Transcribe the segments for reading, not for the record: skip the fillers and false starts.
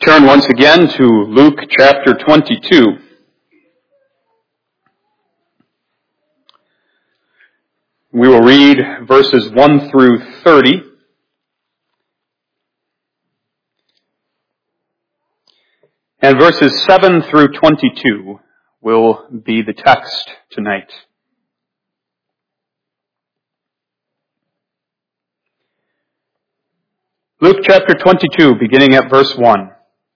Turn once again to Luke chapter 22. We will read verses 1 through 30. And verses 7 through 22 will be the text tonight. Luke chapter 22, beginning at verse 1.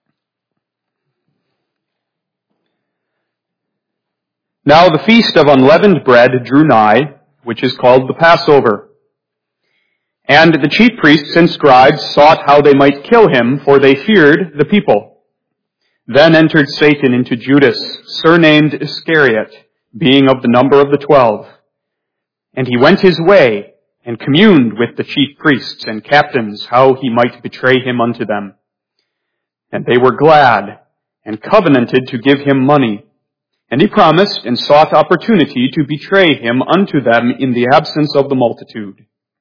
Now the feast of unleavened bread drew nigh, which is called the Passover. And the chief priests and scribes sought how they might kill him, for they feared the people. Then entered Satan into Judas, surnamed Iscariot, being of the number of the 12. And he went his way, and communed with the chief priests and captains how he might betray him unto them. And they were glad, and covenanted to give him money. And he promised and sought opportunity to betray him unto them in the absence of the multitude.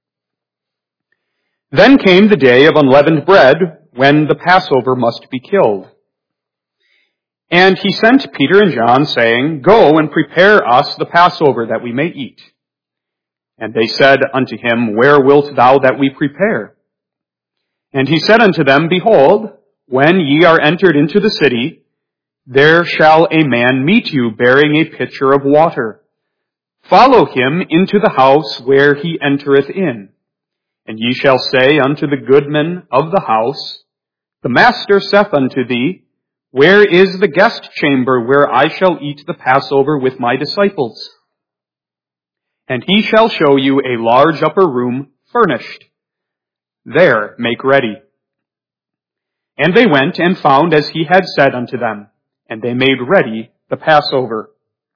Then came the day of unleavened bread, when the Passover must be killed. And he sent Peter and John, saying, Go and prepare us the Passover, that we may eat. And they said unto him, Where wilt thou that we prepare? And he said unto them, Behold, when ye are entered into the city, there shall a man meet you bearing a pitcher of water. Follow him into the house where he entereth in. And ye shall say unto the goodman of the house, The master saith unto thee, Where is the guest chamber where I shall eat the Passover with my disciples? And he shall show you a large upper room furnished. There make ready. And they went and found as he had said unto them. And they made ready the Passover.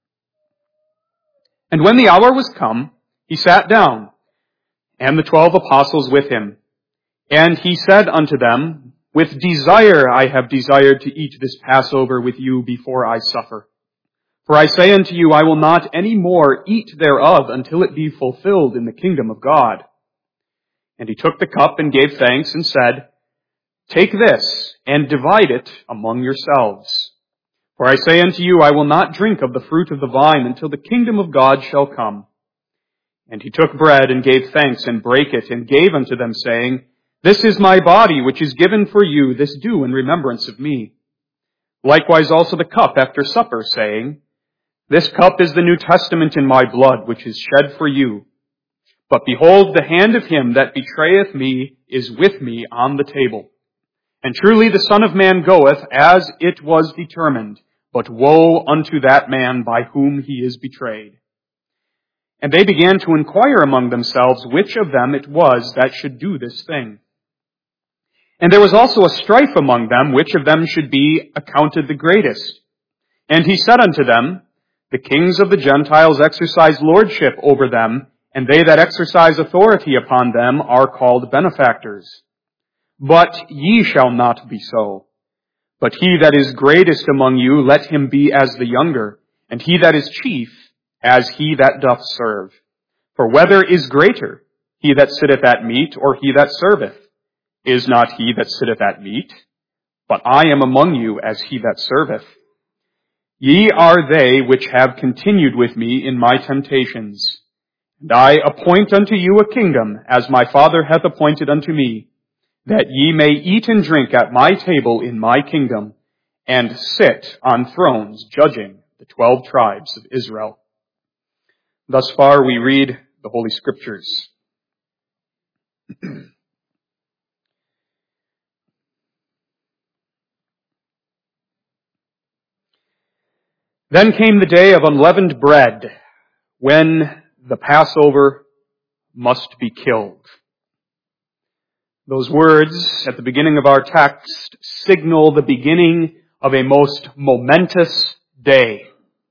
And when the hour was come, he sat down, and the 12 apostles with him. And he said unto them, With desire I have desired to eat this Passover with you before I suffer. For I say unto you, I will not any more eat thereof until it be fulfilled in the kingdom of God. And he took the cup and gave thanks and said, Take this and divide it among yourselves. For I say unto you, I will not drink of the fruit of the vine until the kingdom of God shall come. And he took bread and gave thanks and brake it and gave unto them, saying, This is my body which is given for you, this do in remembrance of me. Likewise also the cup after supper, saying, This cup is the New Testament in my blood, which is shed for you. But behold, the hand of him that betrayeth me is with me on the table. And truly the Son of Man goeth as it was determined, but woe unto that man by whom he is betrayed. And they began to inquire among themselves which of them it was that should do this thing. And there was also a strife among them, which of them should be accounted the greatest. And he said unto them, The kings of the Gentiles exercise lordship over them, and they that exercise authority upon them are called benefactors. But ye shall not be so. But he that is greatest among you, let him be as the younger, and he that is chief, as he that doth serve. For whether is greater, he that sitteth at meat, or he that serveth? Is not he that sitteth at meat? But I am among you as he that serveth. Ye are they which have continued with me in my temptations. And I appoint unto you a kingdom, as my Father hath appointed unto me, that ye may eat and drink at my table in my kingdom, and sit on thrones judging the 12 tribes of Israel. Thus far we read the Holy Scriptures. Then came the day of unleavened bread, when the Passover must be killed. Those words at the beginning of our text signal the beginning of a most momentous day.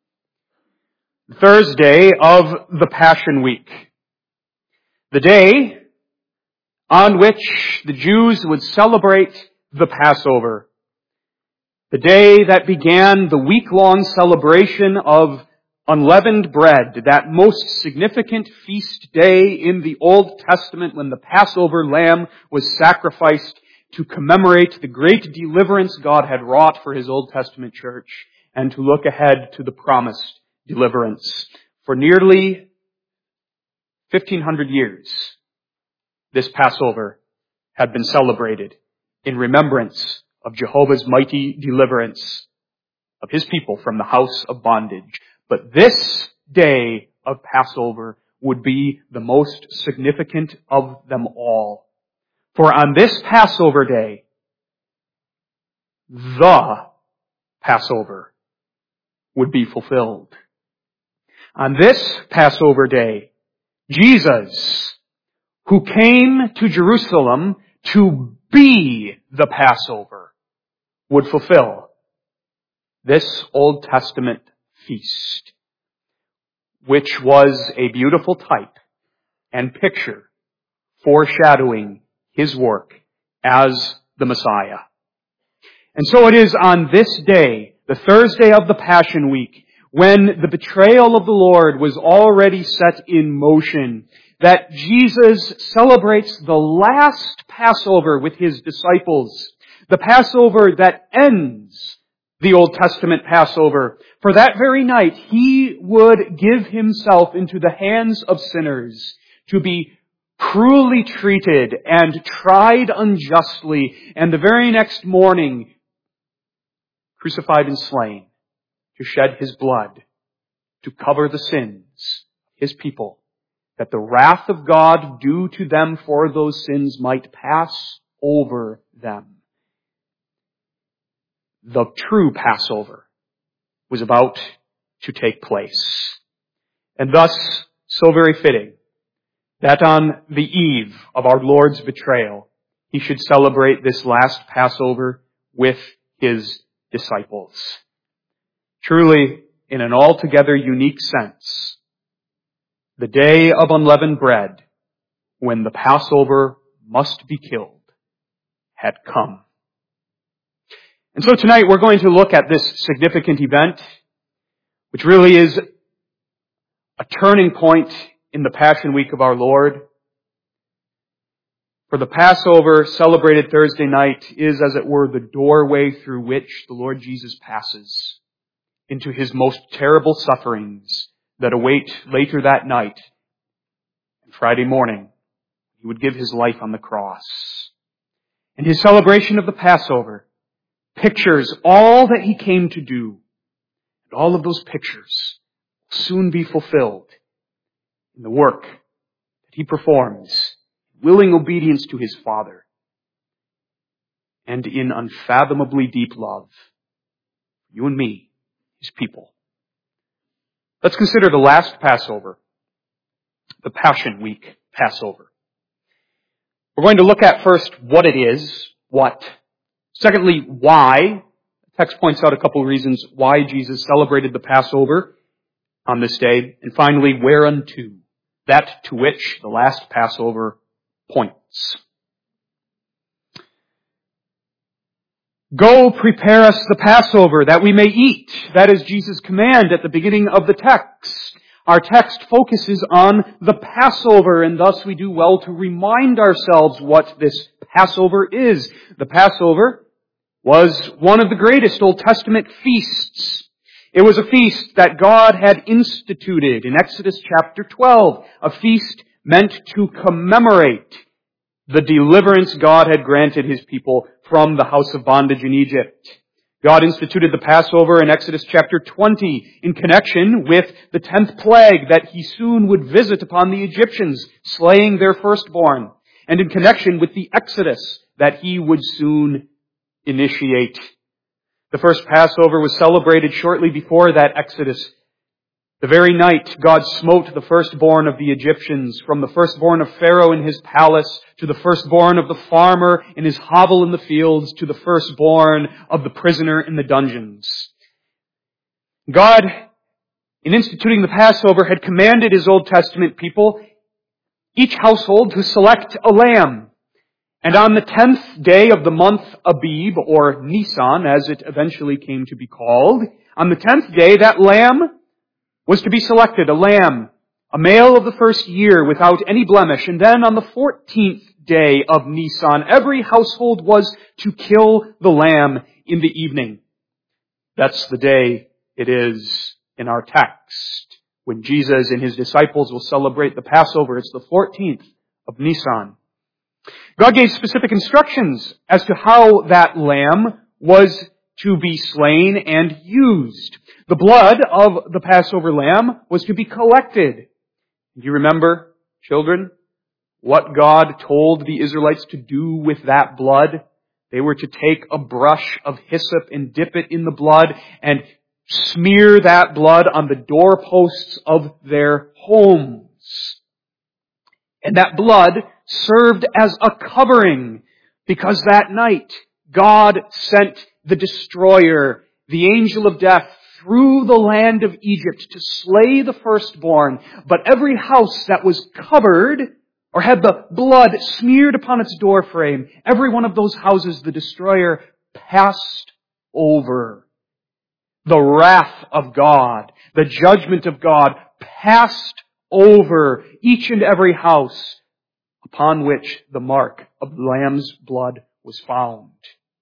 Thursday of the Passion Week. The day on which the Jews would celebrate the Passover. The day that began the week-long celebration of unleavened bread, that most significant feast day in the Old Testament when the Passover lamb was sacrificed to commemorate the great deliverance God had wrought for His Old Testament church and to look ahead to the promised deliverance. For nearly 1,500 years, this Passover had been celebrated in remembrance of Jehovah's mighty deliverance of His people from the house of bondage. But this day of Passover would be the most significant of them all. For on this Passover day, the Passover would be fulfilled. On this Passover day, Jesus, who came to Jerusalem to be the Passover, would fulfill this Old Testament feast, which was a beautiful type and picture foreshadowing His work as the Messiah. And so it is on this day, the Thursday of the Passion Week, when the betrayal of the Lord was already set in motion, that Jesus celebrates the last Passover with His disciples, the Passover that ends the Old Testament Passover. For that very night, He would give Himself into the hands of sinners to be cruelly treated and tried unjustly, and the very next morning, crucified and slain, to shed His blood, to cover the sins of His people, that the wrath of God due to them for those sins might pass over them. The true Passover was about to take place. And thus, so very fitting that on the eve of our Lord's betrayal, He should celebrate this last Passover with His disciples. Truly, in an altogether unique sense, the day of unleavened bread, when the Passover must be killed, had come. And so tonight we're going to look at this significant event, which really is a turning point in the Passion Week of our Lord. For the Passover, celebrated Thursday night, is, as it were, the doorway through which the Lord Jesus passes into His most terrible sufferings that await later that night. And Friday morning, He would give His life on the cross. And His celebration of the Passover pictures all that He came to do. And all of those pictures will soon be fulfilled in the work that He performs, willing obedience to His Father, and in unfathomably deep love for you and me, His people. Let's consider the last Passover, the Passion Week Passover. We're going to look at first what it is, what. Secondly, why. The text points out a couple of reasons why Jesus celebrated the Passover on this day. And finally, whereunto, that to which the last Passover points. Go prepare us the Passover that we may eat. That is Jesus' command at the beginning of the text. Our text focuses on the Passover, and thus we do well to remind ourselves what this Passover is. The Passover was one of the greatest Old Testament feasts. It was a feast that God had instituted in Exodus chapter 12, a feast meant to commemorate the deliverance God had granted His people from the house of bondage in Egypt. God instituted the Passover in Exodus chapter 20 in connection with the 10th plague that He soon would visit upon the Egyptians, slaying their firstborn, and in connection with the Exodus that He would soon initiate. The first Passover was celebrated shortly before that Exodus. The very night God smote the firstborn of the Egyptians, from the firstborn of Pharaoh in his palace, to the firstborn of the farmer in his hovel in the fields, to the firstborn of the prisoner in the dungeons. God, in instituting the Passover, had commanded His Old Testament people, each household, to select a lamb. And on the 10th day of the month Abib, or Nisan, as it eventually came to be called, on the 10th day, that lamb was to be selected, a lamb, a male of the first year without any blemish. And then on the 14th day of Nisan, every household was to kill the lamb in the evening. That's the day it is in our text, when Jesus and his disciples will celebrate the Passover. It's the 14th of Nisan. God gave specific instructions as to how that lamb was to be slain and used. The blood of the Passover lamb was to be collected. Do you remember, children, what God told the Israelites to do with that blood? They were to take a brush of hyssop and dip it in the blood and smear that blood on the doorposts of their homes. And that blood served as a covering, because that night God sent the destroyer, the angel of death, through the land of Egypt to slay the firstborn. But every house that was covered or had the blood smeared upon its doorframe, every one of those houses the destroyer passed over. The wrath of God, the judgment of God passed over each and every house upon which the mark of the lamb's blood was found.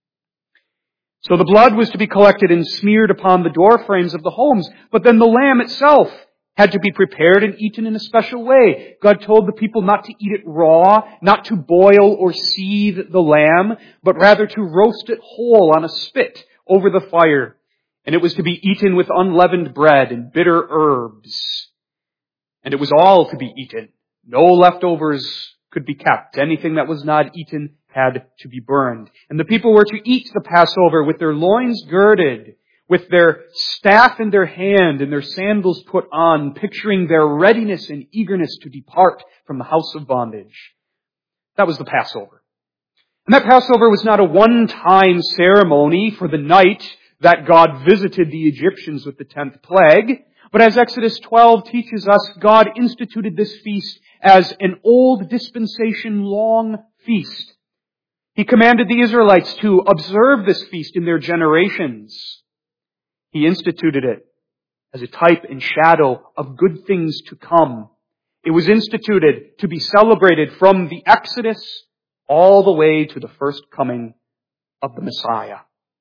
So the blood was to be collected and smeared upon the doorframes of the homes, but then the lamb itself had to be prepared and eaten in a special way. God told the people not to eat it raw, not to boil or seethe the lamb, but rather to roast it whole on a spit over the fire. And it was to be eaten with unleavened bread and bitter herbs. And it was all to be eaten. No leftovers could be kept. Anything that was not eaten had to be burned. And the people were to eat the Passover with their loins girded, with their staff in their hand and their sandals put on, picturing their readiness and eagerness to depart from the house of bondage. That was the Passover. And that Passover was not a one-time ceremony for the night that God visited the Egyptians with the 10th plague, but as Exodus 12 teaches us, God instituted this feast as an old dispensation long feast. He commanded the Israelites to observe this feast in their generations. He instituted it as a type and shadow of good things to come. It was instituted to be celebrated from the Exodus all the way to the first coming of the Messiah.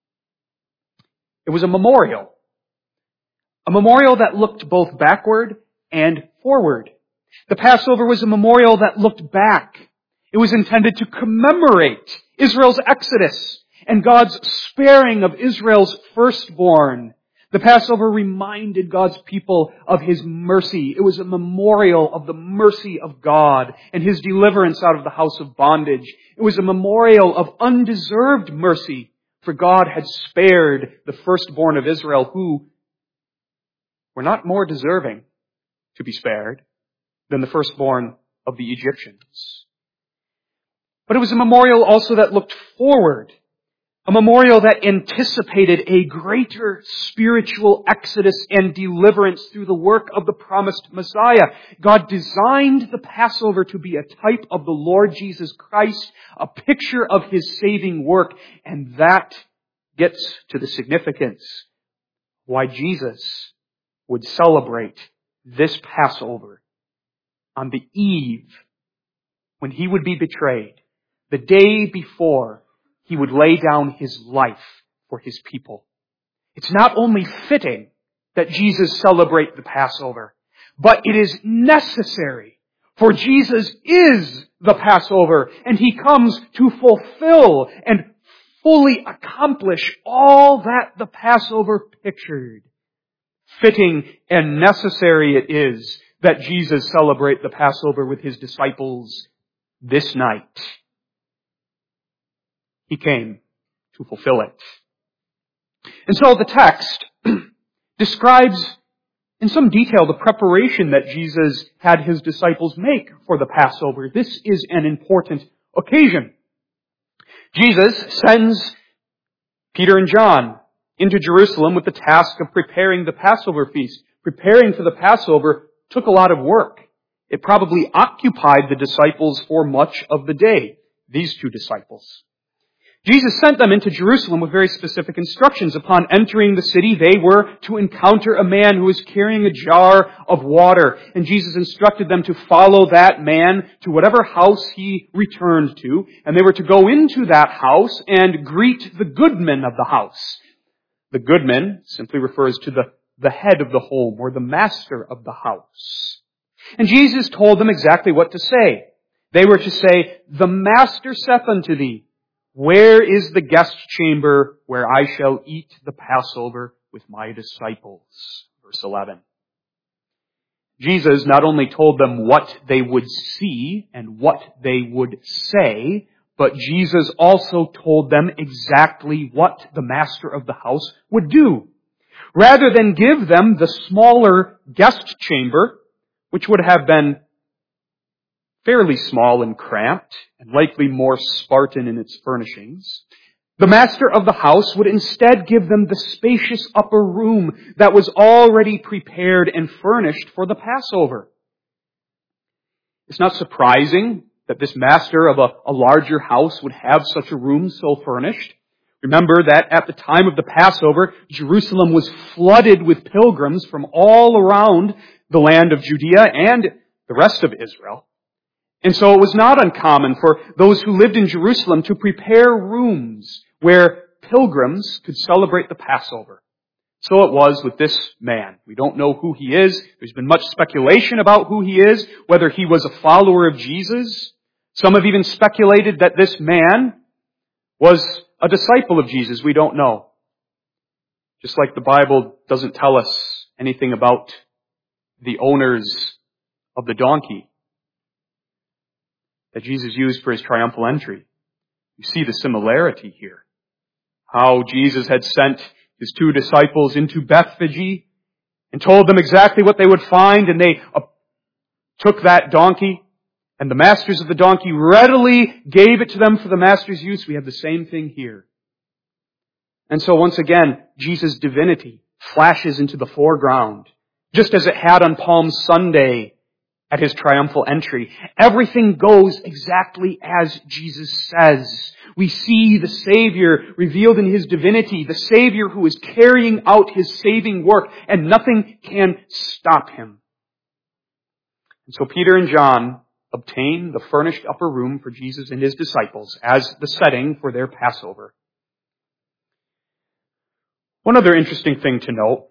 It was a memorial that looked both backward and forward. The Passover was a memorial that looked back. It was intended to commemorate Israel's exodus and God's sparing of Israel's firstborn. The Passover reminded God's people of His mercy. It was a memorial of the mercy of God and His deliverance out of the house of bondage. It was a memorial of undeserved mercy, for God had spared the firstborn of Israel, who were not more deserving to be spared than the firstborn of the Egyptians. But it was a memorial also that looked forward, a memorial that anticipated a greater spiritual exodus and deliverance through the work of the promised Messiah. God designed the Passover to be a type of the Lord Jesus Christ, a picture of His saving work, and that gets to the significance why Jesus would celebrate this Passover on the eve when He would be betrayed, the day before He would lay down His life for His people. It's not only fitting that Jesus celebrate the Passover, but it is necessary, for Jesus is the Passover, and He comes to fulfill and fully accomplish all that the Passover pictured. Fitting and necessary it is that Jesus celebrate the Passover with His disciples this night. He came to fulfill it. And so the text describes in some detail the preparation that Jesus had His disciples make for the Passover. This is an important occasion. Jesus sends Peter and John into Jerusalem with the task of preparing the Passover feast. Preparing for the Passover took a lot of work. It probably occupied the disciples for much of the day, these two disciples. Jesus sent them into Jerusalem with very specific instructions. Upon entering the city, they were to encounter a man who was carrying a jar of water. And Jesus instructed them to follow that man to whatever house he returned to. And they were to go into that house and greet the goodman of the house. The goodman simply refers to the head of the home or the master of the house. And Jesus told them exactly what to say. They were to say, "The master saith unto thee, where is the guest chamber where I shall eat the Passover with my disciples?" Verse 11. Jesus not only told them what they would see and what they would say, but Jesus also told them exactly what the master of the house would do. Rather than give them the smaller guest chamber, which would have been fairly small and cramped, and likely more Spartan in its furnishings, the master of the house would instead give them the spacious upper room that was already prepared and furnished for the Passover. It's not surprising that this master of a larger house would have such a room so furnished. Remember that at the time of the Passover, Jerusalem was flooded with pilgrims from all around the land of Judea and the rest of Israel. And so it was not uncommon for those who lived in Jerusalem to prepare rooms where pilgrims could celebrate the Passover. So it was with this man. We don't know who he is. There's been much speculation about who he is, whether he was a follower of Jesus. Some have even speculated that this man was a disciple of Jesus. We don't know. Just like the Bible doesn't tell us anything about the owners of the donkey that Jesus used for his triumphal entry. You see the similarity here. How Jesus had sent his two disciples into Bethphage and told them exactly what they would find, and they took that donkey, and the masters of the donkey readily gave it to them for the master's use. We have the same thing here. And so once again, Jesus' divinity flashes into the foreground, just as it had on Palm Sunday at his triumphal entry. Everything goes exactly as Jesus says. We see the Savior revealed in his divinity, the Savior who is carrying out his saving work, and nothing can stop him. And so Peter and John obtain the furnished upper room for Jesus and his disciples as the setting for their Passover. One other interesting thing to note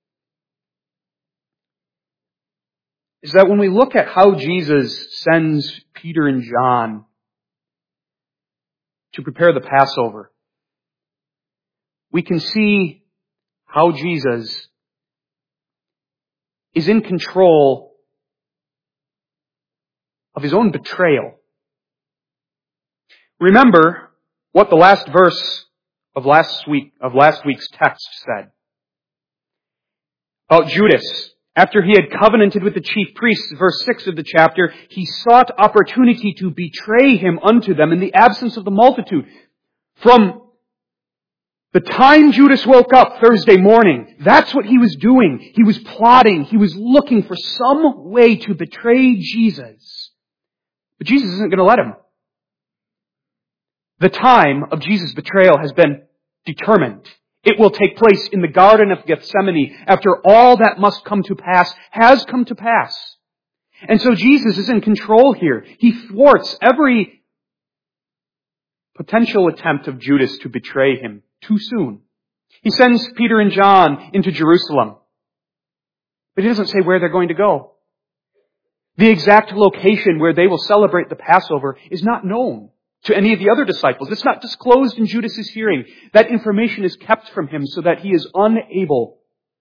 is that when we look at how Jesus sends Peter and John to prepare the Passover, we can see how Jesus is in control of his own betrayal. Remember what the last verse of last week's text said about Judas. After he had covenanted with the chief priests, verse 6 of the chapter, he sought opportunity to betray him unto them in the absence of the multitude. From the time Judas woke up Thursday morning, that's what he was doing. He was plotting. He was looking for some way to betray Jesus. But Jesus isn't going to let him. The time of Jesus' betrayal has been determined. It will take place in the Garden of Gethsemane after all that must come to pass has come to pass. And so Jesus is in control here. He thwarts every potential attempt of Judas to betray him too soon. He sends Peter and John into Jerusalem, but he doesn't say where they're going to go. The exact location where they will celebrate the Passover is not known to any of the other disciples. It's not disclosed in Judas's hearing. That information is kept from him so that he is unable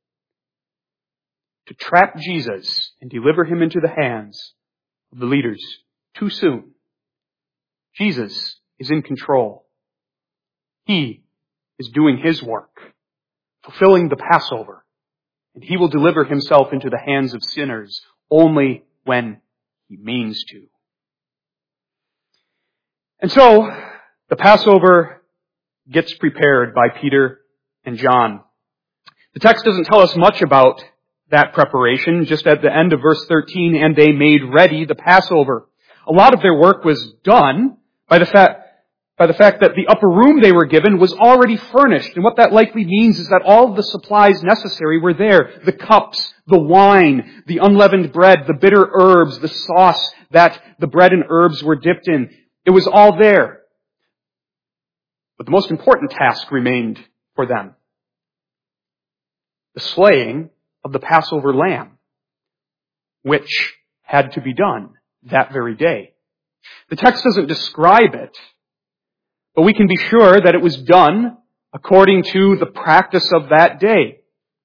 to trap Jesus and deliver him into the hands of the leaders too soon. Jesus is in control. He is doing his work, fulfilling the Passover, and he will deliver himself into the hands of sinners only when he means to. And so, the Passover gets prepared by Peter and John. The text doesn't tell us much about that preparation. Just at the end of verse 13, and they made ready the Passover. A lot of their work was done by the fact by the fact that the upper room they were given was already furnished. And what that likely means is that all of the supplies necessary were there. The cups, the wine, the unleavened bread, the bitter herbs, the sauce that the bread and herbs were dipped in. It was all there. But the most important task remained for them. The slaying of the Passover lamb, which had to be done that very day. The text doesn't describe it, but we can be sure that it was done according to the practice of that day.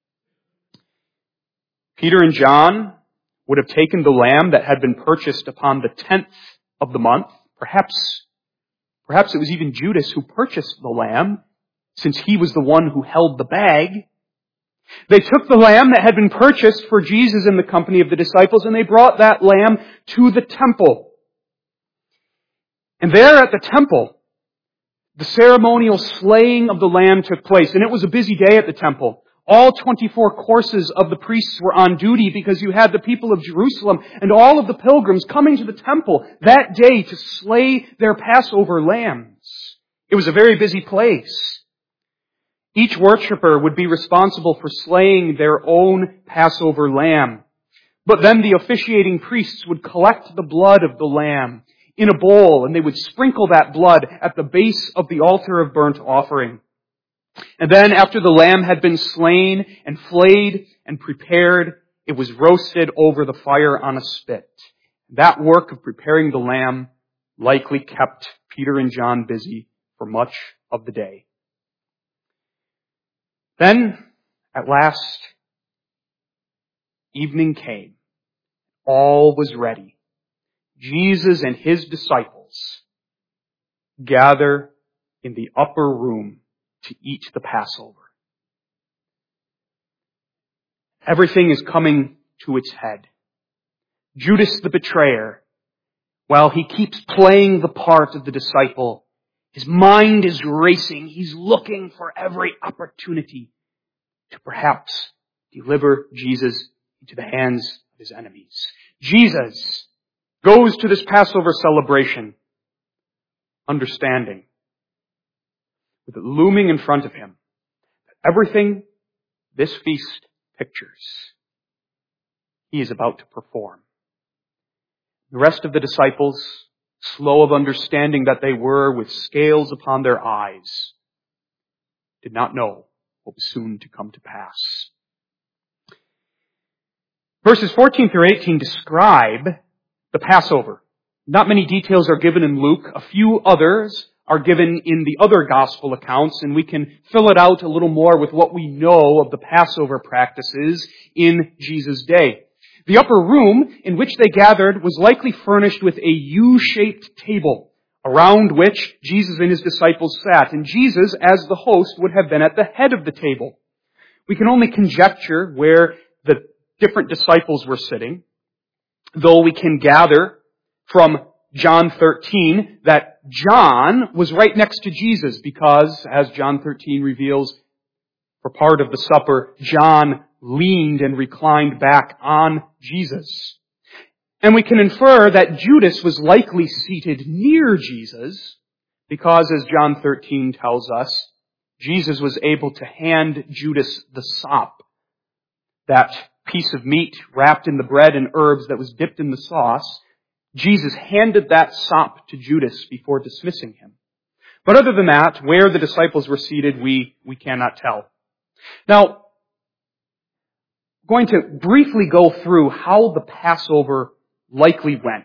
Peter and John would have taken the lamb that had been purchased upon the 10th of the month. Perhaps it was even Judas who purchased the lamb, since he was the one who held the bag. They took the lamb that had been purchased for Jesus in the company of the disciples, and they brought that lamb to the temple. And there at the temple, the ceremonial slaying of the lamb took place, and it was a busy day at the temple. All 24 courses of the priests were on duty because you had the people of Jerusalem and all of the pilgrims coming to the temple that day to slay their Passover lambs. It was a very busy place. Each worshiper would be responsible for slaying their own Passover lamb. But then the officiating priests would collect the blood of the lamb in a bowl, and they would sprinkle that blood at the base of the altar of burnt offering. And then after the lamb had been slain and flayed and prepared, it was roasted over the fire on a spit. That work of preparing the lamb likely kept Peter and John busy for much of the day. Then, at last, evening came. All was ready. Jesus and his disciples gather in the upper room to eat the Passover. Everything is coming to its head. Judas the betrayer, while he keeps playing the part of the disciple, his mind is racing. He's looking for every opportunity to perhaps deliver Jesus into the hands of his enemies. Jesus goes to this Passover celebration understanding, with it looming in front of him, that everything this feast pictures, he is about to perform. The rest of the disciples, slow of understanding that they were, with scales upon their eyes, did not know what was soon to come to pass. Verses 14 through 18 describe the Passover. Not many details are given in Luke. A few others are given in the other gospel accounts, and we can fill it out a little more with what we know of the Passover practices in Jesus' day. The upper room in which they gathered was likely furnished with a U-shaped table around which Jesus and his disciples sat. And Jesus, as the host, would have been at the head of the table. We can only conjecture where the different disciples were sitting, though we can gather from John 13 that John was right next to Jesus because, as John 13 reveals, for part of the supper, John leaned and reclined back on Jesus. And we can infer that Judas was likely seated near Jesus because, as John 13 tells us, Jesus was able to hand Judas the sop, that piece of meat wrapped in the bread and herbs that was dipped in the sauce. Jesus handed that sop to Judas before dismissing him. But other than that, where the disciples were seated, we cannot tell. Now, I'm going to briefly go through how the Passover likely went.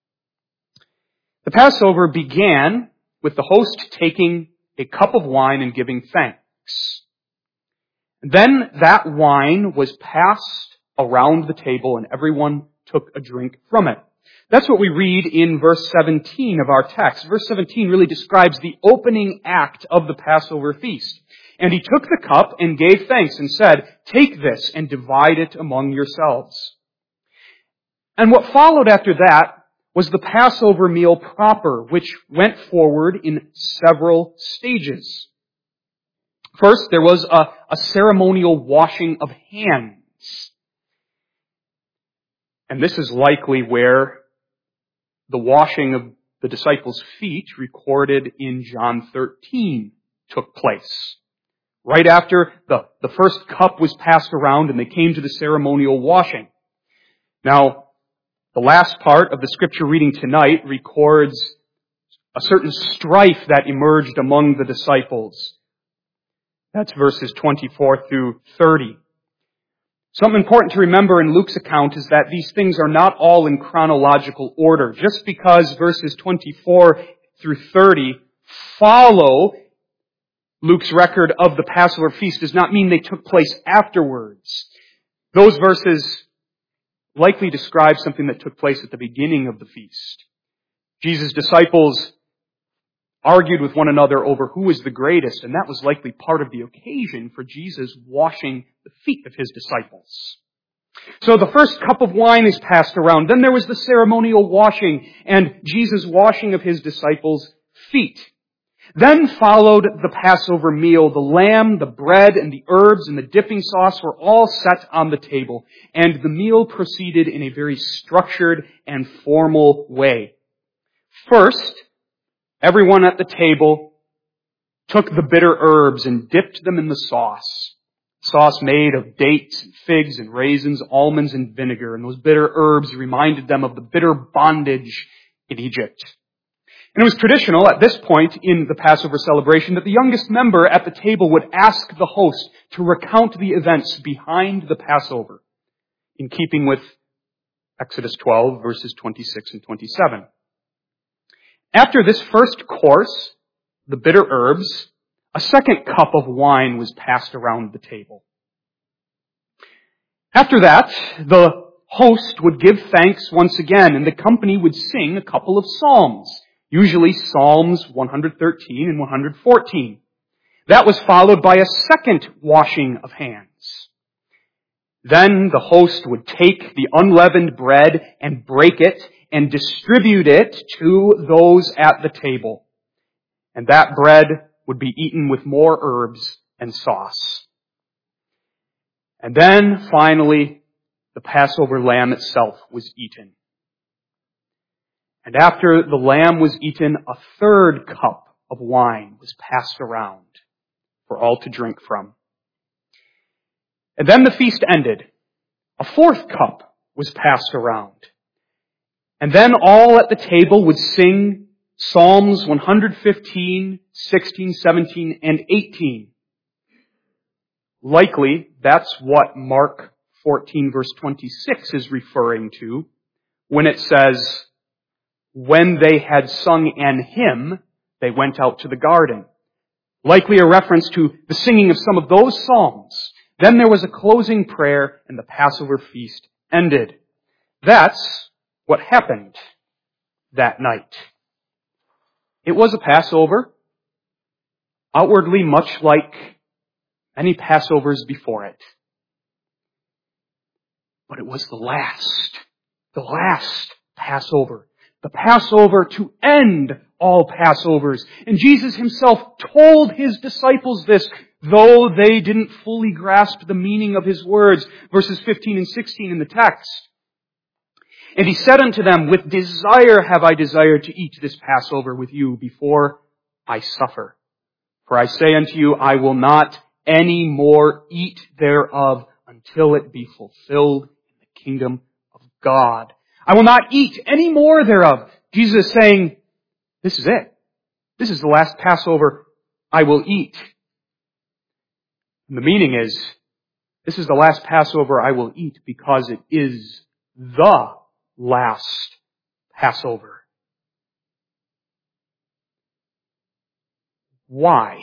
The Passover began with the host taking a cup of wine and giving thanks. Then that wine was passed around the table and everyone took a drink from it. That's what we read in verse 17 of our text. Verse 17 really describes the opening act of the Passover feast. And he took the cup and gave thanks and said, "Take this and divide it among yourselves." And what followed after that was the Passover meal proper, which went forward in several stages. First, there was a ceremonial washing of hands. And this is likely where the washing of the disciples' feet, recorded in John 13, took place. Right after the first cup was passed around and they came to the ceremonial washing. Now, the last part of the scripture reading tonight records a certain strife that emerged among the disciples. That's verses 24 through 30. Something important to remember in Luke's account is that these things are not all in chronological order. Just because verses 24 through 30 follow Luke's record of the Passover feast does not mean they took place afterwards. Those verses likely describe something that took place at the beginning of the feast. Jesus' disciples argued with one another over who was the greatest, and that was likely part of the occasion for Jesus washing the feet of his disciples. So the first cup of wine is passed around. Then there was the ceremonial washing and Jesus' washing of his disciples' feet. Then followed the Passover meal. The lamb, the bread, and the herbs and the dipping sauce were all set on the table, and the meal proceeded in a very structured and formal way. First, everyone at the table took the bitter herbs and dipped them in the sauce. Sauce made of dates and figs and raisins, almonds and vinegar. And those bitter herbs reminded them of the bitter bondage in Egypt. And it was traditional at this point in the Passover celebration that the youngest member at the table would ask the host to recount the events behind the Passover, in keeping with Exodus 12, verses 26 and 27. After this first course, the bitter herbs, a second cup of wine was passed around the table. After that, the host would give thanks once again, and the company would sing a couple of psalms, usually Psalms 113 and 114. That was followed by a second washing of hands. Then the host would take the unleavened bread and break it and distribute it to those at the table. And that bread would be eaten with more herbs and sauce. And then, finally, the Passover lamb itself was eaten. And after the lamb was eaten, a third cup of wine was passed around for all to drink from. And then the feast ended. A fourth cup was passed around. And then all at the table would sing Psalms 115, 16, 17, and 18. Likely, that's what Mark 14, verse 26 is referring to when it says, when they had sung an hymn, they went out to the garden. Likely a reference to the singing of some of those psalms. Then there was a closing prayer and the Passover feast ended. That's what happened that night. It was a Passover, outwardly much like many Passovers before it. But it was the last Passover. The Passover to end all Passovers. And Jesus himself told his disciples this, though they didn't fully grasp the meaning of his words. Verses 15 and 16 in the text. And he said unto them, with desire have I desired to eat this Passover with you before I suffer. For I say unto you, I will not any more eat thereof until it be fulfilled in the kingdom of God. I will not eat any more thereof. Jesus is saying, this is it. This is the last Passover I will eat. And the meaning is, this is the last Passover I will eat because it is the last Passover. Why?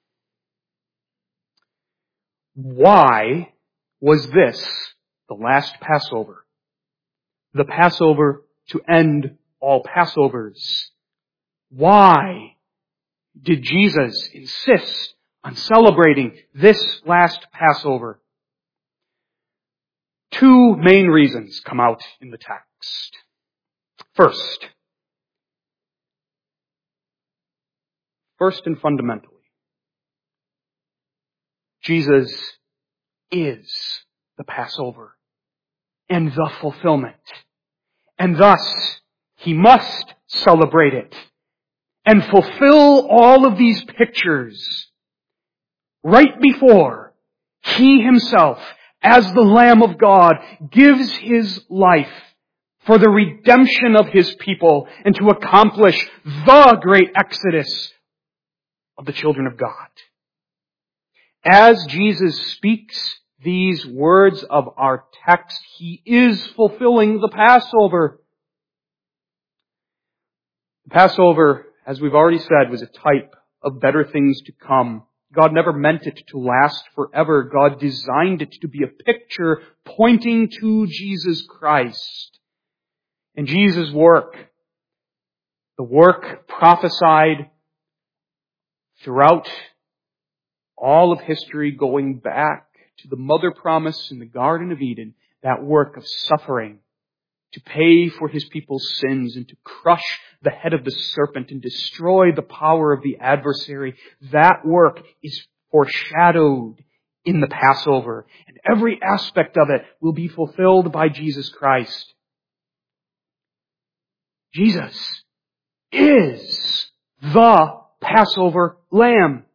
Why was this the last Passover? The Passover to end all Passovers. Why did Jesus insist on celebrating this last Passover? Two main reasons come out in the text. First and fundamentally, Jesus is the Passover and the fulfillment. And thus, he must celebrate it and fulfill all of these pictures right before He Himself, as the Lamb of God, gives His life for the redemption of His people and to accomplish the great exodus of the children of God. As Jesus speaks these words of our text, He is fulfilling the Passover. The Passover, as we've already said, was a type of better things to come. God never meant it to last forever. God designed it to be a picture pointing to Jesus Christ and Jesus' work. The work prophesied throughout all of history, going back to the mother promise in the Garden of Eden, that work of suffering to pay for His people's sins and to crush the head of the serpent and destroy the power of the adversary. That work is foreshadowed in the Passover, and every aspect of it will be fulfilled by Jesus Christ. Jesus is the Passover Lamb.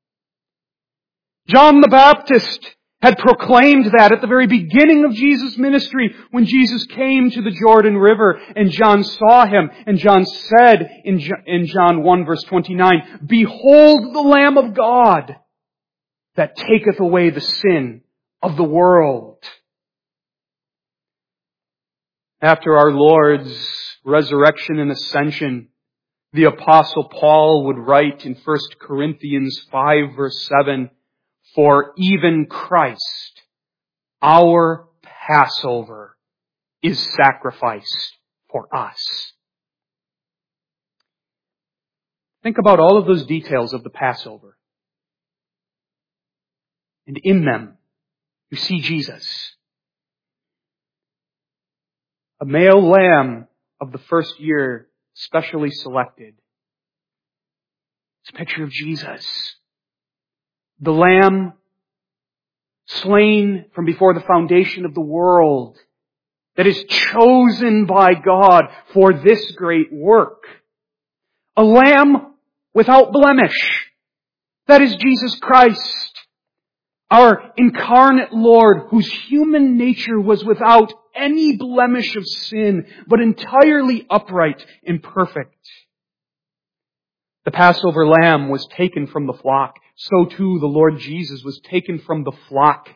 John the Baptist had proclaimed that at the very beginning of Jesus' ministry when Jesus came to the Jordan River and John saw Him. And John said in John 1 verse 29, "Behold the Lamb of God that taketh away the sin of the world." After our Lord's resurrection and ascension, the Apostle Paul would write in 1 Corinthians 5 verse 7, "For even Christ, our Passover, is sacrificed for us." Think about all of those details of the Passover. And in them, you see Jesus. A male lamb of the first year, specially selected. It's a picture of Jesus. The Lamb slain from before the foundation of the world, that is chosen by God for this great work. A Lamb without blemish, that is Jesus Christ, our incarnate Lord, whose human nature was without any blemish of sin, but entirely upright and perfect. The Passover lamb was taken from the flock. So too the Lord Jesus was taken from the flock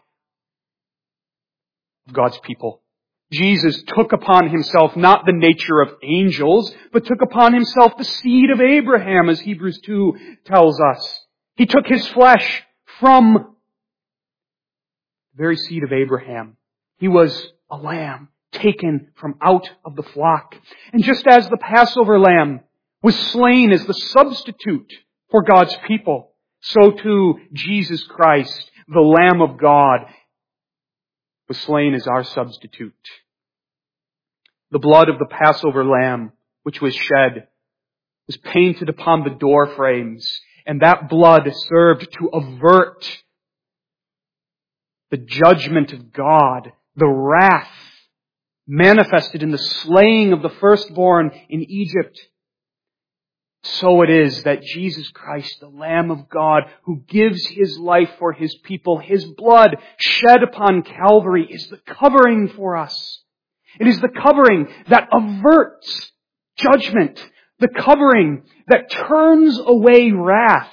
of God's people. Jesus took upon Himself not the nature of angels, but took upon Himself the seed of Abraham, as Hebrews 2 tells us. He took His flesh from the very seed of Abraham. He was a lamb taken from out of the flock. And just as the Passover lamb was slain as the substitute for God's people, so too Jesus Christ, the Lamb of God, was slain as our substitute. The blood of the Passover lamb, which was shed, was painted upon the door frames, and that blood served to avert the judgment of God, the wrath manifested in the slaying of the firstborn in Egypt. So it is that Jesus Christ, the Lamb of God, who gives His life for His people, His blood shed upon Calvary, is the covering for us. It is the covering that averts judgment, the covering that turns away wrath.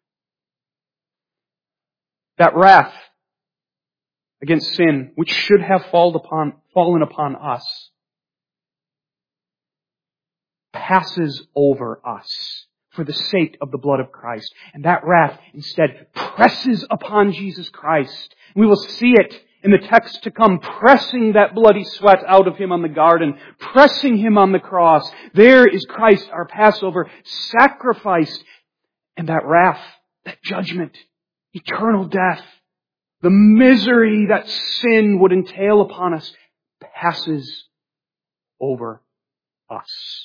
That wrath against sin, which should have fallen upon us, passes over us for the sake of the blood of Christ. And that wrath instead presses upon Jesus Christ. We will see it in the text to come, pressing that bloody sweat out of Him on the garden, pressing Him on the cross. There is Christ, our Passover, sacrificed. And that wrath, that judgment, eternal death, the misery that sin would entail upon us, passes over us.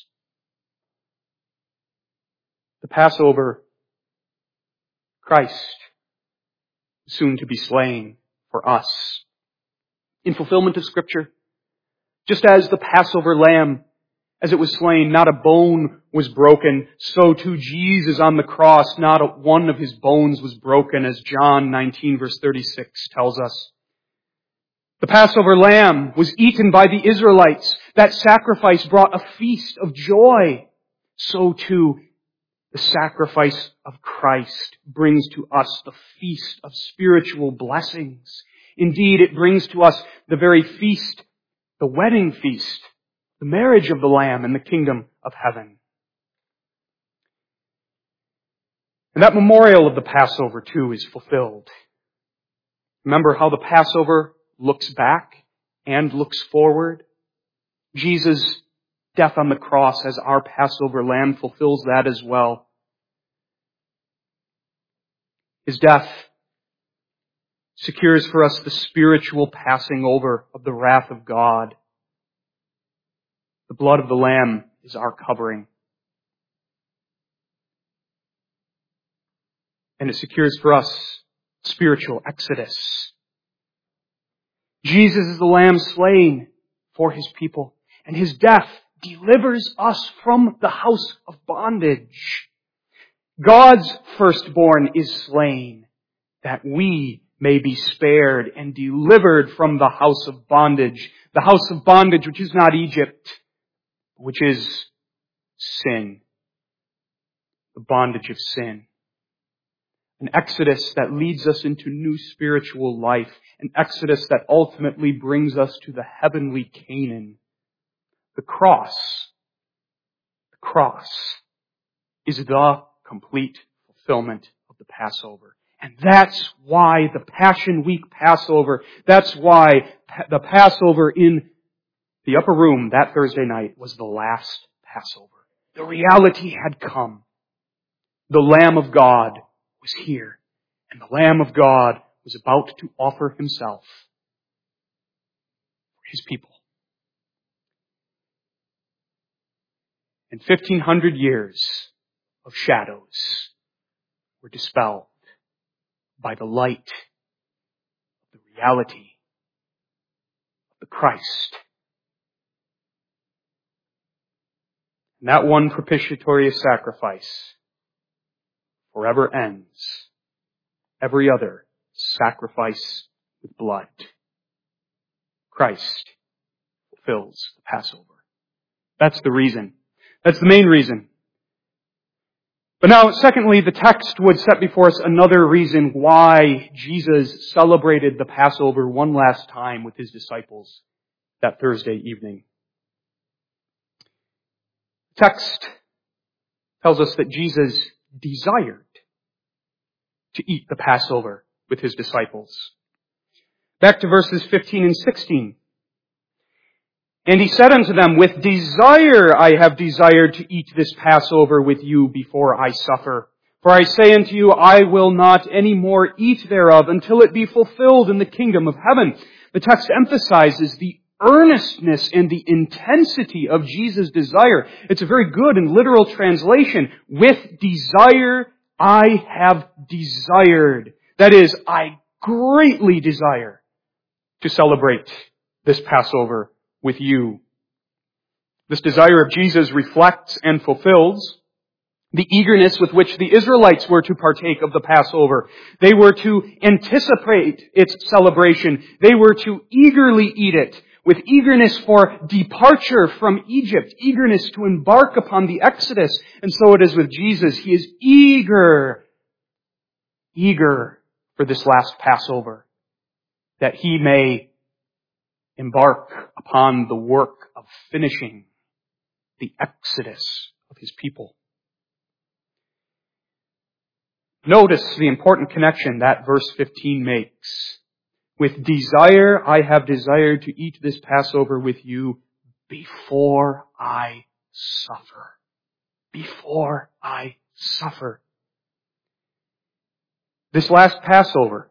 The Passover, Christ, soon to be slain for us. In fulfillment of Scripture, just as the Passover lamb as it was slain, not a bone was broken. So too Jesus on the cross, not one of his bones was broken, as John 19 verse 36 tells us. The Passover lamb was eaten by the Israelites. That sacrifice brought a feast of joy. So too, the sacrifice of Christ brings to us the feast of spiritual blessings. Indeed, it brings to us the very feast, the wedding feast, the marriage of the Lamb in the kingdom of heaven. And that memorial of the Passover, too, is fulfilled. Remember how the Passover looks back and looks forward? Jesus' death on the cross as our Passover lamb fulfills that as well. His death secures for us the spiritual passing over of the wrath of God. The blood of the Lamb is our covering. And it secures for us spiritual exodus. Jesus is the Lamb slain for His people, and His death delivers us from the house of bondage. God's firstborn is slain, that we may be spared and delivered from the house of bondage. The house of bondage which is not Egypt, which is sin. The bondage of sin. An exodus that leads us into new spiritual life. An exodus that ultimately brings us to the heavenly Canaan. The cross is the complete fulfillment of the Passover. And that's why the Passion Week Passover, that's why the Passover in the upper room that Thursday night was the last Passover. The reality had come. The Lamb of God was here. And the Lamb of God was about to offer Himself for His people. And 1,500 years of shadows were dispelled by the light of the reality of the Christ. And that one propitiatory sacrifice forever ends every other sacrifice with blood. Christ fulfills the Passover. That's the reason. That's the main reason. But now, secondly, the text would set before us another reason why Jesus celebrated the Passover one last time with His disciples that Thursday evening. The text tells us that Jesus desired to eat the Passover with His disciples. Back to verses 15 and 16. And He said unto them, with desire I have desired to eat this Passover with you before I suffer. For I say unto you, I will not any more eat thereof until it be fulfilled in the kingdom of heaven. The text emphasizes the earnestness and the intensity of Jesus' desire. It's a very good and literal translation. With desire I have desired. That is, I greatly desire to celebrate this Passover with you. This desire of Jesus reflects and fulfills the eagerness with which the Israelites were to partake of the Passover. They were to anticipate its celebration. They were to eagerly eat it with eagerness for departure from Egypt, eagerness to embark upon the Exodus. And so it is with Jesus. He is eager for this last Passover, that He may embark upon the work of finishing the exodus of His people. Notice the important connection that verse 15 makes. With desire I have desired to eat this Passover with you before I suffer. Before I suffer. This last Passover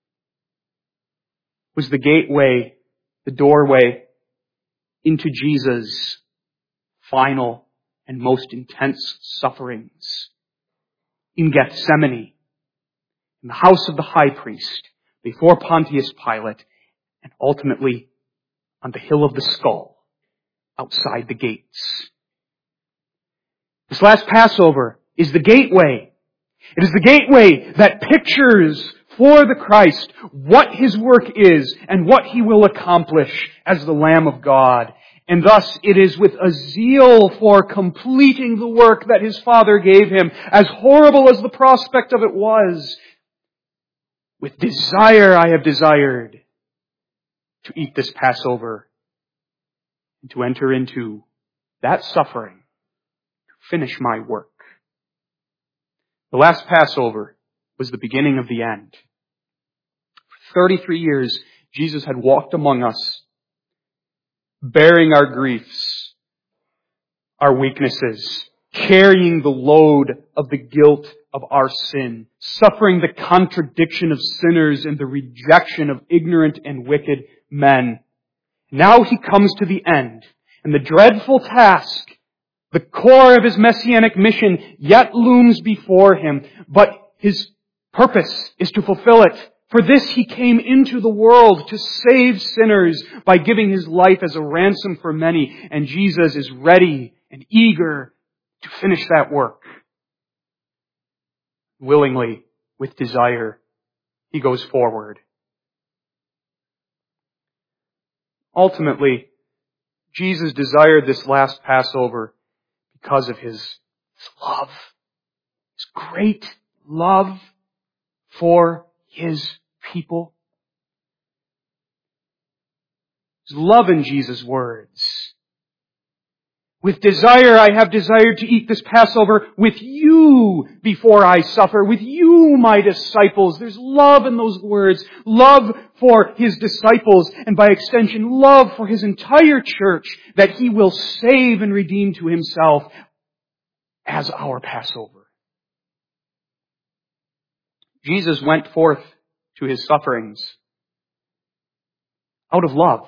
was the gateway, the doorway into Jesus' final and most intense sufferings in Gethsemane, in the house of the high priest, before Pontius Pilate, and ultimately on the hill of the skull outside the gates. This last Passover is the gateway. It is the gateway that pictures for the Christ what His work is and what He will accomplish as the Lamb of God. And thus it is with a zeal for completing the work that His Father gave Him, as horrible as the prospect of it was, with desire I have desired to eat this Passover and to enter into that suffering, to finish my work. The last Passover was the beginning of the end. For 33 years, Jesus had walked among us, bearing our griefs, our weaknesses, carrying the load of the guilt of our sin, suffering the contradiction of sinners and the rejection of ignorant and wicked men. Now He comes to the end, and the dreadful task, the core of His messianic mission, yet looms before Him, but His purpose is to fulfill it. For this He came into the world, to save sinners by giving His life as a ransom for many, and Jesus is ready and eager to finish that work. Willingly, with desire, He goes forward. Ultimately, Jesus desired this last Passover because of His love, His great love for His people. His love in Jesus' words. With desire I have desired to eat this Passover with you before I suffer, with you, my disciples. There's love in those words. Love for His disciples, and by extension, love for His entire church that He will save and redeem to Himself as our Passover. Jesus went forth to His sufferings out of love.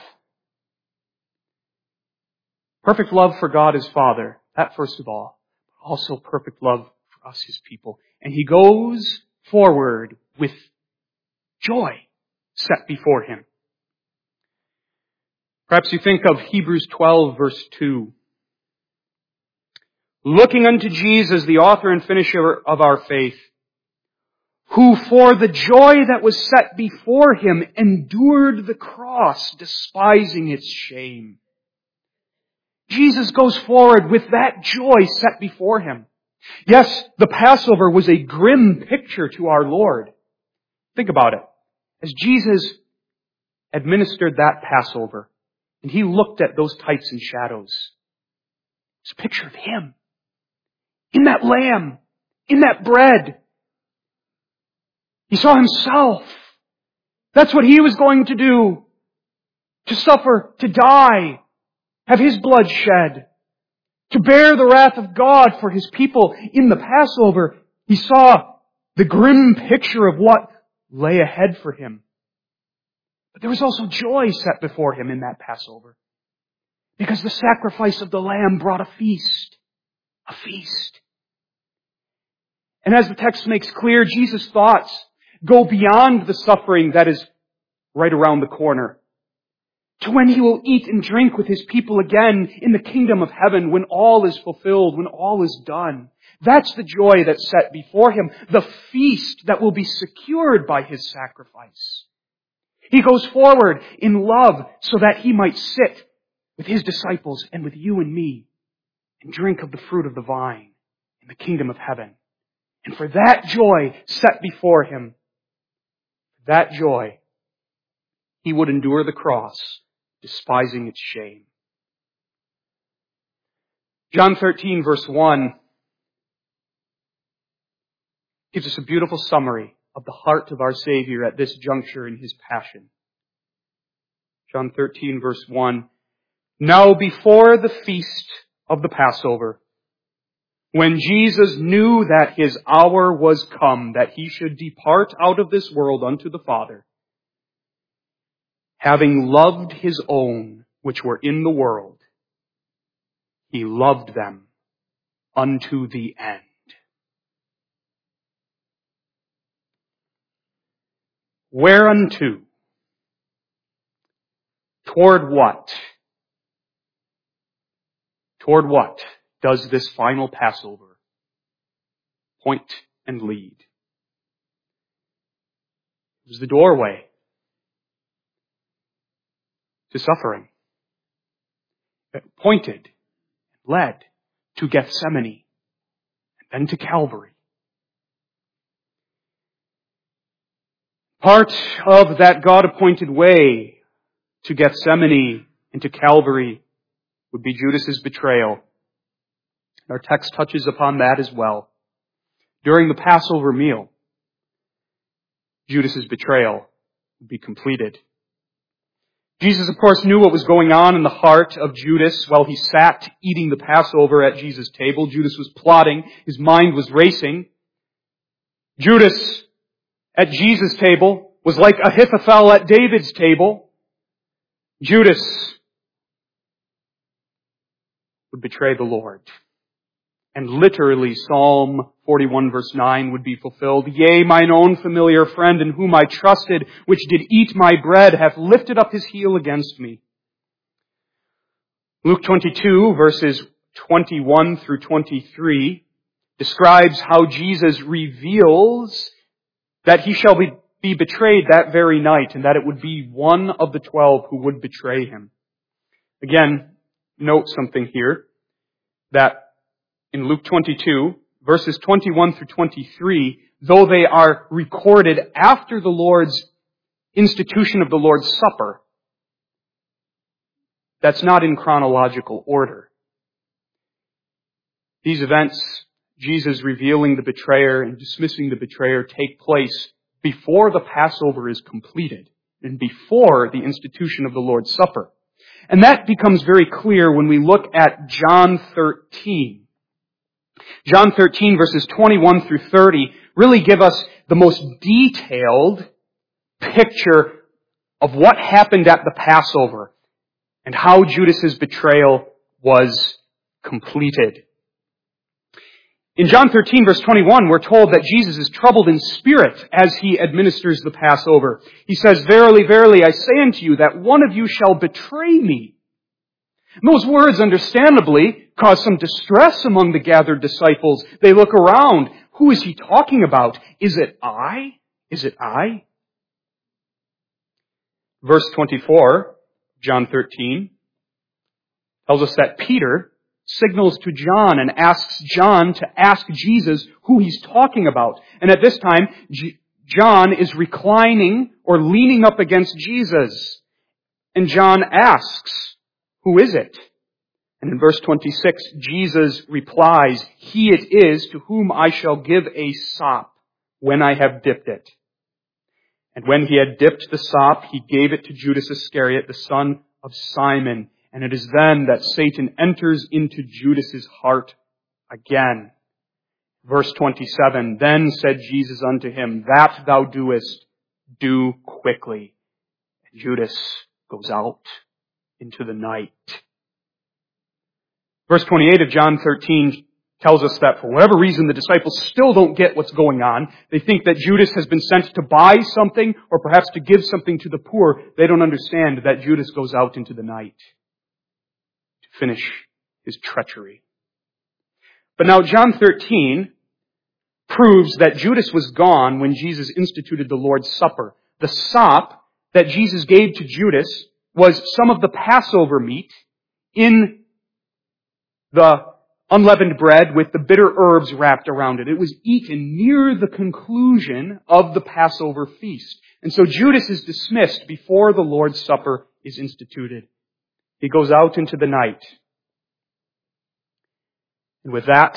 Perfect love for God His Father, that first of all. Also perfect love for us, His people. And He goes forward with joy set before Him. Perhaps you think of Hebrews 12, verse 2. Looking unto Jesus, the author and finisher of our faith, who for the joy that was set before Him endured the cross, despising its shame. Jesus goes forward with that joy set before Him. Yes, the Passover was a grim picture to our Lord. Think about it. As Jesus administered that Passover, and He looked at those types and shadows, it's a picture of Him. In that lamb, in that bread. He saw Himself. That's what He was going to do. To suffer, to die, have His blood shed, to bear the wrath of God for His people. In the Passover, He saw the grim picture of what lay ahead for Him. But there was also joy set before Him in that Passover, because the sacrifice of the Lamb brought a feast. A feast. And as the text makes clear, Jesus' thoughts go beyond the suffering that is right around the corner, to when He will eat and drink with His people again in the kingdom of heaven, when all is fulfilled, when all is done. That's the joy that's set before Him, the feast that will be secured by His sacrifice. He goes forward in love so that He might sit with His disciples and with you and me and drink of the fruit of the vine in the kingdom of heaven. And for that joy set before Him, that joy, He would endure the cross, despising its shame. John 13, verse 1 gives us a beautiful summary of the heart of our Savior at this juncture in His passion. John 13, verse 1. Now before the feast of the Passover, when Jesus knew that His hour was come, that He should depart out of this world unto the Father, having loved His own which were in the world, He loved them unto the end. Whereunto? Toward what? Toward what does this final Passover point and lead? It was the doorway to suffering. It pointed, led to Gethsemane, and then to Calvary. Part of that God-appointed way to Gethsemane and to Calvary would be Judas's betrayal. Our text touches upon that as well. During the Passover meal, Judas's betrayal would be completed. Jesus, of course, knew what was going on in the heart of Judas while he sat eating the Passover at Jesus' table. Judas was plotting. His mind was racing. Judas at Jesus' table was like Ahithophel at David's table. Judas would betray the Lord. And literally, Psalm 41 verse 9 would be fulfilled. Yea, mine own familiar friend in whom I trusted, which did eat my bread, hath lifted up his heel against me. Luke 22 verses 21 through 23 describes how Jesus reveals that he shall be betrayed that very night, and that it would be one of the 12 who would betray him. Again, note something here, that in Luke 22, verses 21 through 23, though they are recorded after the Lord's institution of the Lord's Supper, that's not in chronological order. These events, Jesus revealing the betrayer and dismissing the betrayer, take place before the Passover is completed and before the institution of the Lord's Supper. And that becomes very clear when we look at John 13. John 13 verses 21 through 30 really give us the most detailed picture of what happened at the Passover and how Judas's betrayal was completed. In John 13 verse 21, we're told that Jesus is troubled in spirit as he administers the Passover. He says, Verily, verily, I say unto you that one of you shall betray me. And those words, understandably, cause some distress among the gathered disciples. They look around. Who is he talking about? Is it I? Is it I? Verse 24, John 13, tells us that Peter signals to John and asks John to ask Jesus who he's talking about. And at this time, John is reclining or leaning up against Jesus. And John asks, who is it? And in verse 26, Jesus replies, He it is to whom I shall give a sop when I have dipped it. And when he had dipped the sop, he gave it to Judas Iscariot, the son of Simon. And it is then that Satan enters into Judas's heart again. Verse 27, Then said Jesus unto him, That thou doest, do quickly. And Judas goes out into the night. Verse 28 of John 13 tells us that for whatever reason the disciples still don't get what's going on. They think that Judas has been sent to buy something or perhaps to give something to the poor. They don't understand that Judas goes out into the night to finish his treachery. But now John 13 proves that Judas was gone when Jesus instituted the Lord's Supper. The sop that Jesus gave to Judas was some of the Passover meat in the unleavened bread with the bitter herbs wrapped around it. It was eaten near the conclusion of the Passover feast. And so Judas is dismissed before the Lord's Supper is instituted. He goes out into the night. And with that,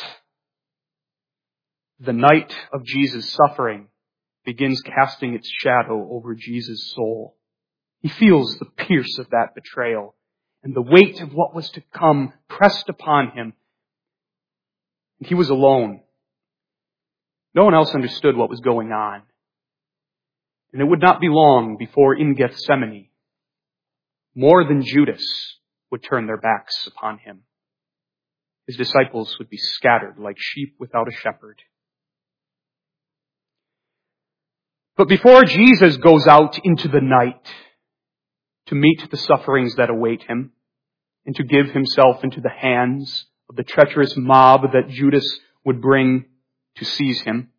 the night of Jesus' suffering begins casting its shadow over Jesus' soul. He feels the pierce of that betrayal and the weight of what was to come pressed upon him. He was alone. No one else understood what was going on. And it would not be long before in Gethsemane, more than Judas would turn their backs upon him. His disciples would be scattered like sheep without a shepherd. But before Jesus goes out into the night to meet the sufferings that await him, and to give himself into the hands of the treacherous mob that Judas would bring to seize him.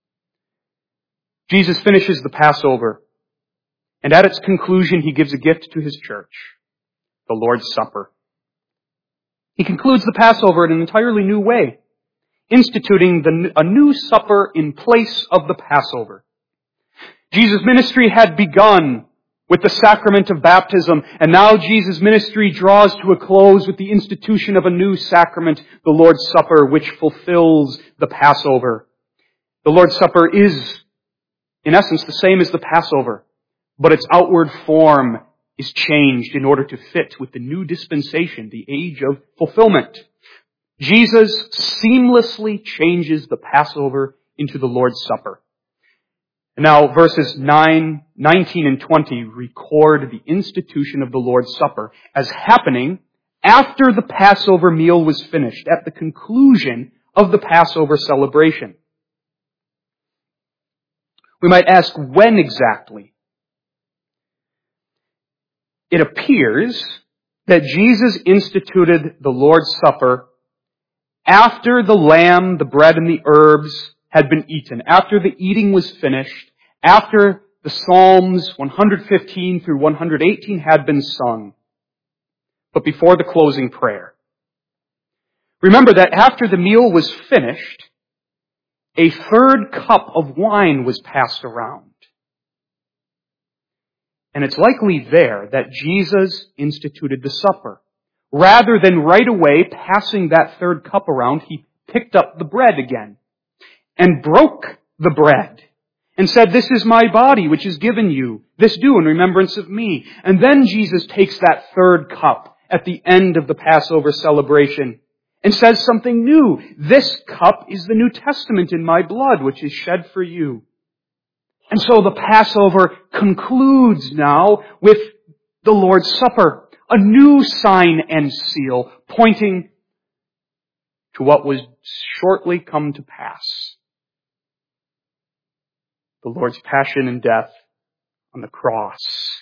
Jesus finishes the Passover, and at its conclusion he gives a gift to his church, the Lord's Supper. He concludes the Passover in an entirely new way, instituting a new supper in place of the Passover. Jesus' ministry had begun with the sacrament of baptism, and now Jesus' ministry draws to a close with the institution of a new sacrament, the Lord's Supper, which fulfills the Passover. The Lord's Supper is, in essence, the same as the Passover, but its outward form is changed in order to fit with the new dispensation, the age of fulfillment. Jesus seamlessly changes the Passover into the Lord's Supper. And now verses 9, 19, and 20 record the institution of the Lord's Supper as happening after the Passover meal was finished, at the conclusion of the Passover celebration. We might ask, when exactly? It appears that Jesus instituted the Lord's Supper after the lamb, the bread, and the herbs had been eaten, after the eating was finished, after the Psalms 115 through 118 had been sung, but before the closing prayer. Remember that after the meal was finished, a third cup of wine was passed around. And it's likely there that Jesus instituted the supper. Rather than right away passing that third cup around, he picked up the bread again and broke the bread and said, "This is my body, which is given you. This do in remembrance of me." And then Jesus takes that third cup at the end of the Passover celebration and says something new. "This cup is the New Testament in my blood, which is shed for you." And so the Passover concludes now with the Lord's Supper, a new sign and seal pointing to what was shortly come to pass. The Lord's passion and death on the cross.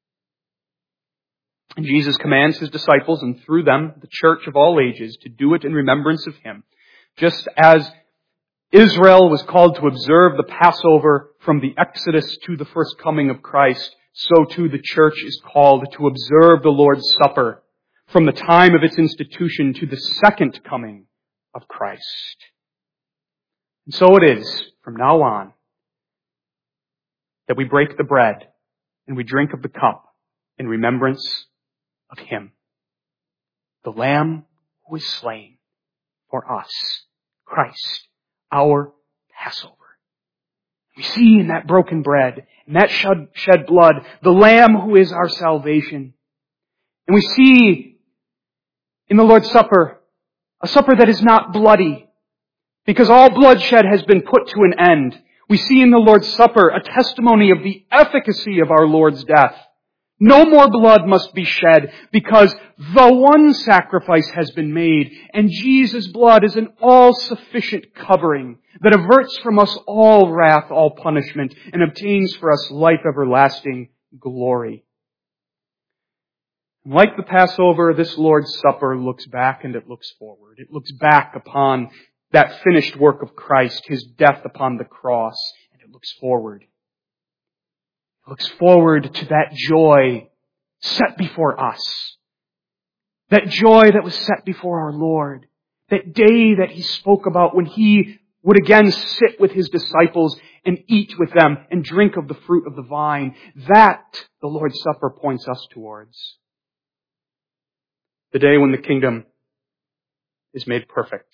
And Jesus commands his disciples, and through them, the church of all ages, to do it in remembrance of him. Just as Israel was called to observe the Passover from the Exodus to the first coming of Christ, so too the church is called to observe the Lord's Supper from the time of its institution to the second coming of Christ. And so it is, from now on, that we break the bread and we drink of the cup in remembrance of him, the Lamb who was slain for us, Christ, our Passover. We see in that broken bread and that shed blood the Lamb who is our salvation. And we see in the Lord's Supper a supper that is not bloody, because all bloodshed has been put to an end. We see in the Lord's Supper a testimony of the efficacy of our Lord's death. No more blood must be shed, because the one sacrifice has been made, and Jesus' blood is an all-sufficient covering that averts from us all wrath, all punishment, and obtains for us life everlasting glory. Like the Passover, this Lord's Supper looks back and it looks forward. It looks back upon that finished work of Christ, his death upon the cross, and it looks forward. Looks forward to that joy set before us. That joy that was set before our Lord. That day that he spoke about when he would again sit with his disciples and eat with them and drink of the fruit of the vine. That the Lord's Supper points us towards. The day when the kingdom is made perfect.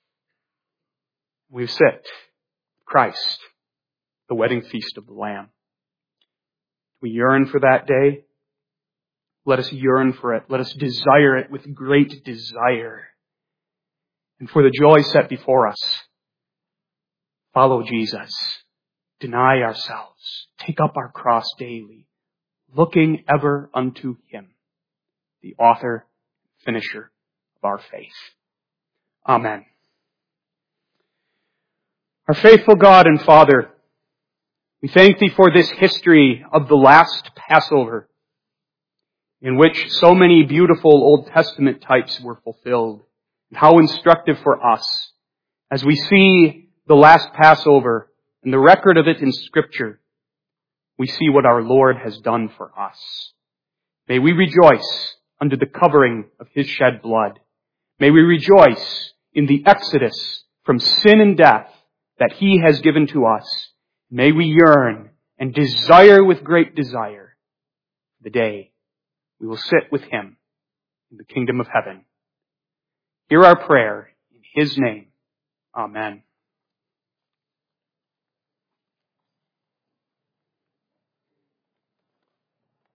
We sit, Christ, the wedding feast of the Lamb. We yearn for that day. Let us yearn for it. Let us desire it with great desire. And for the joy set before us, follow Jesus. Deny ourselves. Take up our cross daily, looking ever unto him, the author, finisher of our faith. Amen. Our faithful God and Father, we thank thee for this history of the last Passover. in which so many beautiful Old Testament types were fulfilled. And how instructive for us as we see the last Passover and the record of it in Scripture. We see what our Lord has done for us. May we rejoice under the covering of His shed blood. May we rejoice in the exodus from sin and death that He has given to us. May we yearn and desire with great desire the day we will sit with Him in the kingdom of heaven. Hear our prayer in His name. Amen.